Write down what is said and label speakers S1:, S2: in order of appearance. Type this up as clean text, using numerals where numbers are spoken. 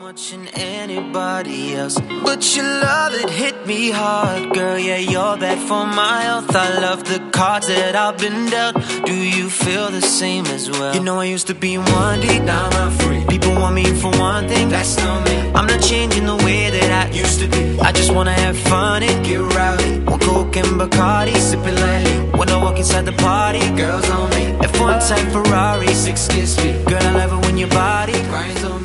S1: much in anybody else, but your love, it hit me hard, girl. Yeah, you're bad for my health. I love the cards that I've been dealt. Do you feel the same as well? You know I used to be one deep, now I'm free. People want me for one thing, that's not me. I'm not changing the way that I used to be. I just wanna have fun and get rowdy. One Coke and Bacardi, sipping lightly. When I walk inside the party, girls on me. F1 type Ferrari, 6 kiss me. Girl, I love it when your body grinds on me.